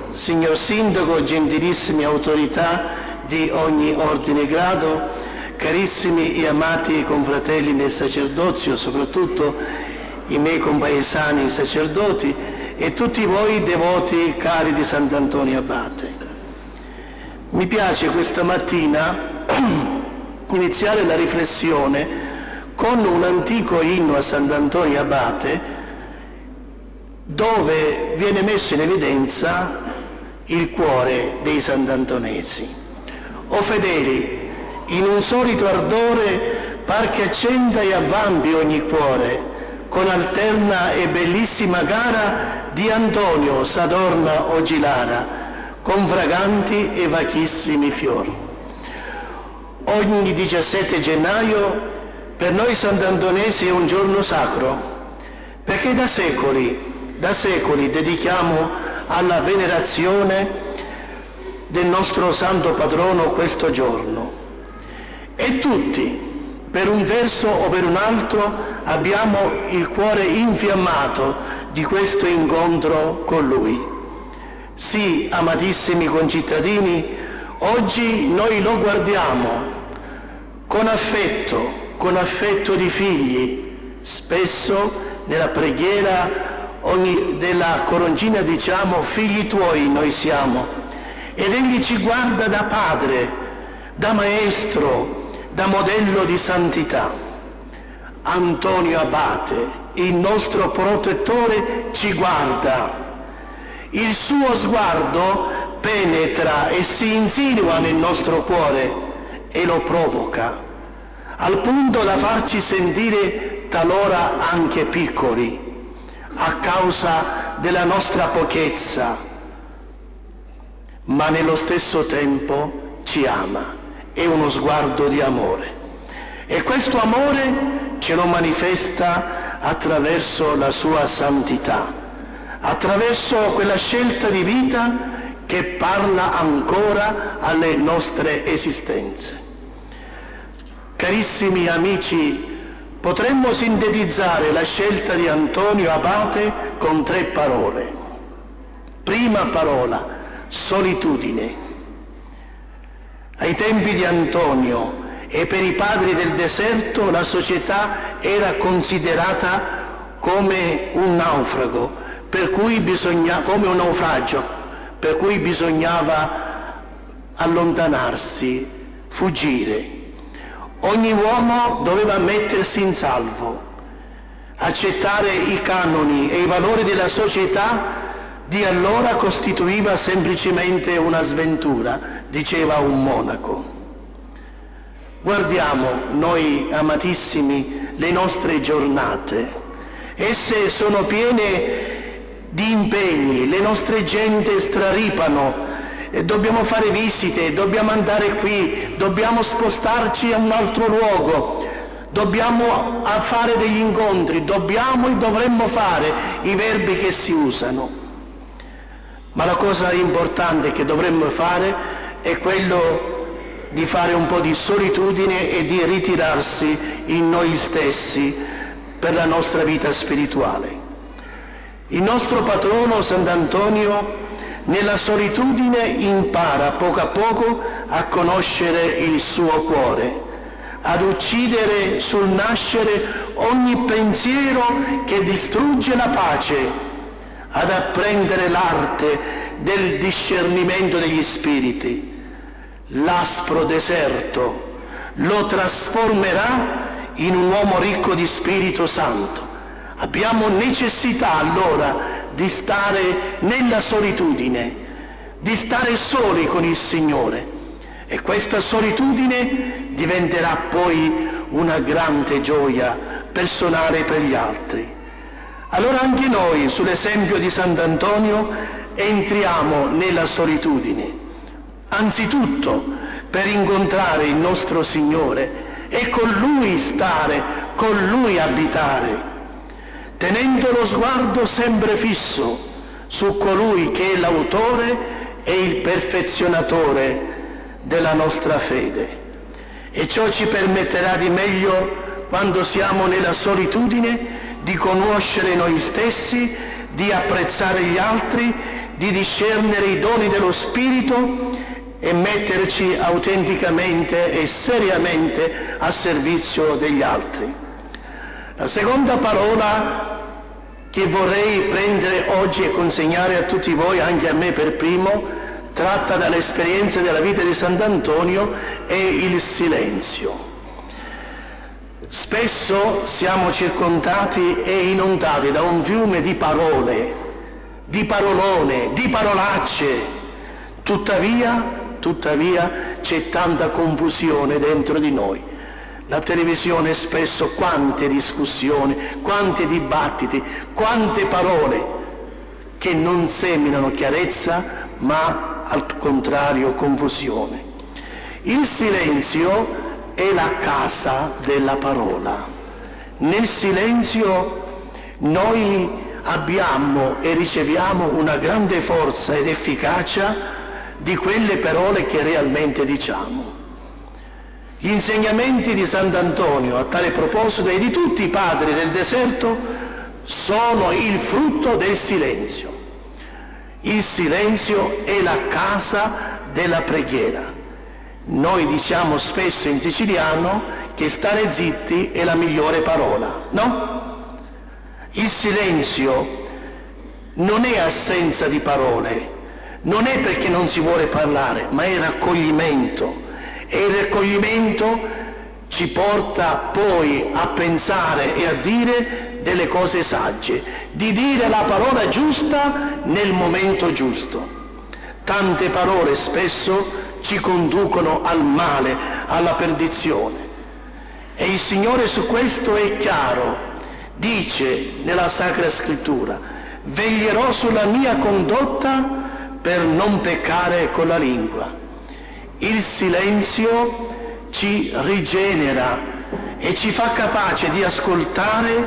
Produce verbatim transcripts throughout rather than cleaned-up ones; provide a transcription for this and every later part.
signor Sindaco, gentilissime autorità di ogni ordine e grado, carissimi e amati confratelli nel sacerdozio, soprattutto i miei compaesani sacerdoti e tutti voi devoti cari di Sant'Antonio Abate. Mi piace questa mattina iniziare la riflessione con un antico inno a Sant'Antonio Abate dove viene messo in evidenza il cuore dei sant'antonesi. O fedeli, in un solito ardore par che accenda e avvampi ogni cuore, con alterna e bellissima gara di Antonio s'adorna oggi Lara, con fraganti e vachissimi fiori. Ogni diciassette gennaio per noi sant'antonesi è un giorno sacro, perché da secoli, da secoli dedichiamo alla venerazione del nostro santo patrono questo giorno. E tutti, per un verso o per un altro, abbiamo il cuore infiammato di questo incontro con Lui. Sì, amatissimi concittadini, oggi noi lo guardiamo con affetto, con affetto di figli. Spesso nella preghiera ogni, della coroncina diciamo figli tuoi noi siamo, ed Egli ci guarda da padre, da maestro, da modello di santità. Antonio Abate, il nostro protettore, ci guarda. Il suo sguardo penetra e si insinua nel nostro cuore e lo provoca, al punto da farci sentire talora anche piccoli, a causa della nostra pochezza, ma nello stesso tempo ci ama. È uno sguardo di amore. E questo amore ce lo manifesta attraverso la sua santità, attraverso quella scelta di vita che parla ancora alle nostre esistenze. Carissimi amici, potremmo sintetizzare la scelta di Antonio Abate con tre parole. Prima parola, solitudine. Ai tempi di Antonio e per i padri del deserto la società era considerata come un naufrago, per cui bisogna, come un naufragio, per cui bisognava allontanarsi, fuggire. Ogni uomo doveva mettersi in salvo, accettare i canoni e i valori della società di allora costituiva semplicemente una sventura, diceva un monaco. Guardiamo, noi amatissimi, le nostre giornate. Esse sono piene di impegni, le nostre gente straripano, e dobbiamo fare visite, dobbiamo andare qui, dobbiamo spostarci a un altro luogo, dobbiamo fare degli incontri, dobbiamo e dovremmo fare i verbi che si usano. Ma la cosa importante che dovremmo fare è quello di fare un po' di solitudine e di ritirarsi in noi stessi per la nostra vita spirituale. Il nostro patrono Sant'Antonio nella solitudine impara poco a poco a conoscere il suo cuore, ad uccidere sul nascere ogni pensiero che distrugge la pace, ad apprendere l'arte del discernimento degli spiriti. L'aspro deserto lo trasformerà in un uomo ricco di Spirito Santo. Abbiamo necessità allora di stare nella solitudine, di stare soli con il Signore, e questa solitudine diventerà poi una grande gioia personale per gli altri. Allora anche noi, sull'esempio di Sant'Antonio, entriamo nella solitudine, anzitutto per incontrare il nostro Signore e con Lui stare, con Lui abitare, tenendo lo sguardo sempre fisso su colui che è l'autore e il perfezionatore della nostra fede. E ciò ci permetterà di meglio, quando siamo nella solitudine, di conoscere noi stessi, di apprezzare gli altri, di discernere i doni dello Spirito e metterci autenticamente e seriamente a servizio degli altri. La seconda parola che vorrei prendere oggi e consegnare a tutti voi, anche a me per primo, tratta dall'esperienza della vita di Sant'Antonio, è il silenzio. Spesso siamo circondati e inondati da un fiume di parole, di parolone, di parolacce, tuttavia, tuttavia c'è tanta confusione dentro di noi. La televisione spesso quante discussioni, quanti dibattiti, quante parole che non seminano chiarezza, ma al contrario confusione. Il silenzio è la casa della parola. Nel silenzio noi abbiamo e riceviamo una grande forza ed efficacia di quelle parole che realmente diciamo. Gli insegnamenti di Sant'Antonio a tale proposito e di tutti i padri del deserto sono il frutto del silenzio. Il silenzio è la casa della preghiera. Noi diciamo spesso in siciliano che stare zitti è la migliore parola, no? Il silenzio non è assenza di parole, non è perché non si vuole parlare, ma è raccoglimento. E il raccoglimento ci porta poi a pensare e a dire delle cose sagge, di dire la parola giusta nel momento giusto. Tante parole spesso ci conducono al male, alla perdizione. E il Signore su questo è chiaro, dice nella Sacra Scrittura: veglierò sulla mia condotta per non peccare con la lingua. Il silenzio ci rigenera e ci fa capace di ascoltare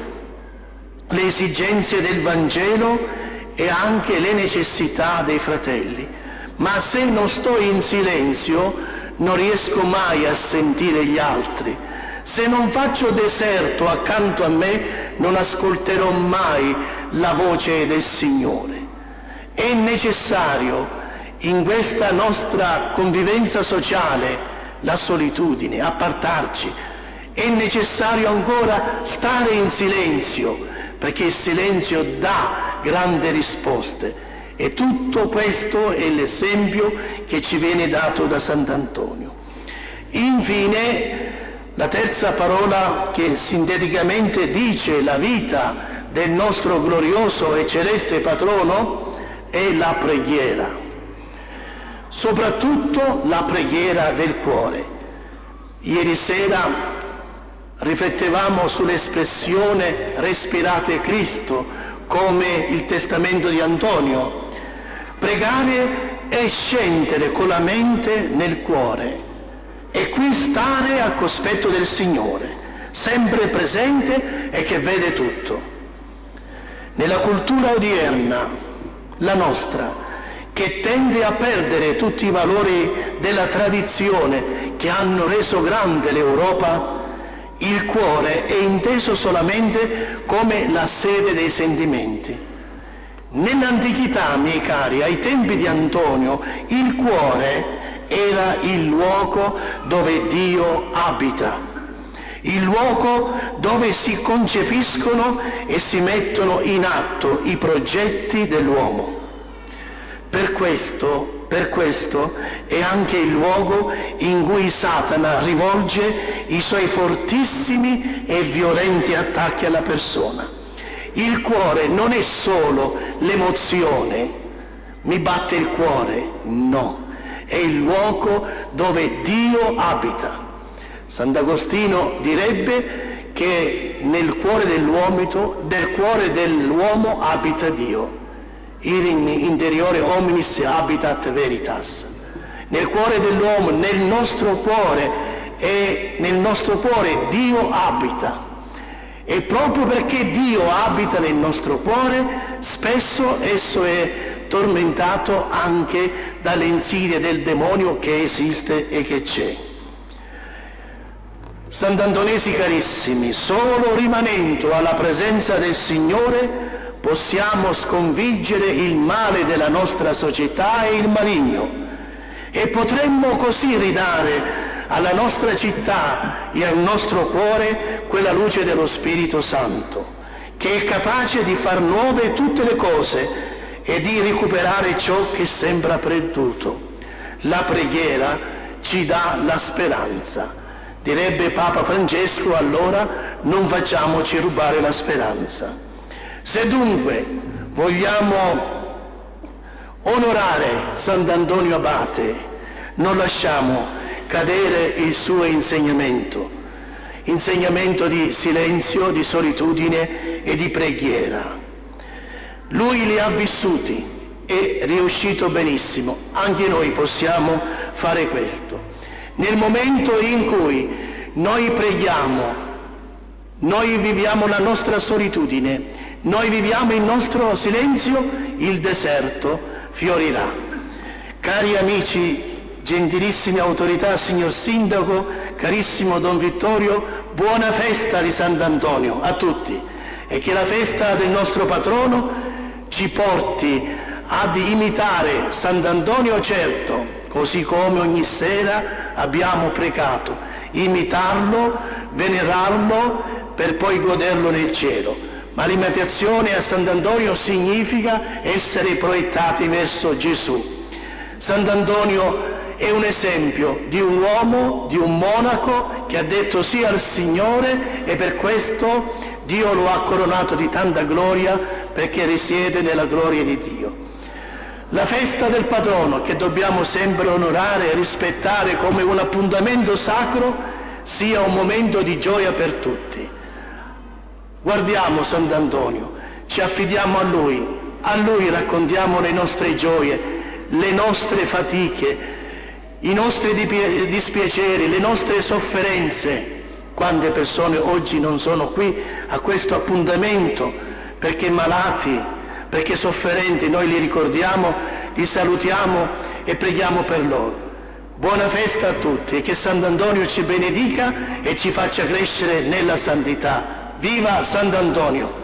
le esigenze del Vangelo e anche le necessità dei fratelli. Ma se non sto in silenzio non riesco mai a sentire gli altri. Se non faccio deserto accanto a me non ascolterò mai la voce del Signore. È necessario in questa nostra convivenza sociale la solitudine, appartarci. È necessario ancora stare in silenzio, perché il silenzio dà grandi risposte. E tutto questo è l'esempio che ci viene dato da Sant'Antonio. Infine, la terza parola che sinteticamente dice la vita del nostro glorioso e celeste patrono è la preghiera. Soprattutto la preghiera del cuore. Ieri sera riflettevamo sull'espressione respirate Cristo come il testamento di Antonio. Pregare è scendere con la mente nel cuore e qui stare al cospetto del Signore, sempre presente e che vede tutto. Nella cultura odierna, la nostra, che tende a perdere tutti i valori della tradizione che hanno reso grande l'Europa, il cuore è inteso solamente come la sede dei sentimenti. Nell'antichità, miei cari, ai tempi di Antonio, il cuore era il luogo dove Dio abita, il luogo dove si concepiscono e si mettono in atto i progetti dell'uomo. Per questo, per questo è anche il luogo in cui Satana rivolge i suoi fortissimi e violenti attacchi alla persona. Il cuore non è solo l'emozione, mi batte il cuore, no, è il luogo dove Dio abita. Sant'Agostino direbbe che nel cuore dell'uomo, del cuore dell'uomo abita Dio. In interiore hominis habitat veritas. Nel cuore dell'uomo, nel nostro cuore, e nel nostro cuore Dio abita. E proprio perché Dio abita nel nostro cuore, spesso esso è tormentato anche dalle insidie del demonio che esiste e che c'è. Sant'Antonesi carissimi, solo rimanendo alla presenza del Signore possiamo sconfiggere il male della nostra società e il maligno, e potremmo così ridare alla nostra città e al nostro cuore quella luce dello Spirito Santo, che è capace di far nuove tutte le cose e di recuperare ciò che sembra perduto. La preghiera ci dà la speranza. Direbbe Papa Francesco, allora non facciamoci rubare la speranza. Se dunque vogliamo onorare Sant'Antonio Abate, non lasciamo cadere il suo insegnamento, insegnamento di silenzio, di solitudine e di preghiera. Lui li ha vissuti e è riuscito benissimo. Anche noi possiamo fare questo. Nel momento in cui noi preghiamo, noi viviamo la nostra solitudine, noi viviamo il nostro silenzio, il deserto fiorirà. Cari amici, gentilissime autorità, signor Sindaco, carissimo Don Vittorio, buona festa di Sant'Antonio a tutti, e che la festa del nostro patrono ci porti ad imitare Sant'Antonio, certo, così come ogni sera abbiamo pregato, imitarlo, venerarlo per poi goderlo nel cielo. Ma l'imitazione a Sant'Antonio significa essere proiettati verso Gesù. Sant'Antonio è un esempio di un uomo, di un monaco che ha detto sì al Signore, e per questo Dio lo ha coronato di tanta gloria, perché risiede nella gloria di Dio. La festa del patrono, che dobbiamo sempre onorare e rispettare come un appuntamento sacro, sia un momento di gioia per tutti. Guardiamo Sant'Antonio, ci affidiamo a Lui, a Lui raccontiamo le nostre gioie, le nostre fatiche, i nostri dispiaceri, le nostre sofferenze. Quante persone oggi non sono qui a questo appuntamento perché malati, perché sofferenti, noi li ricordiamo, li salutiamo e preghiamo per loro. Buona festa a tutti, e che Sant'Antonio ci benedica e ci faccia crescere nella santità. Viva Sant'Antonio!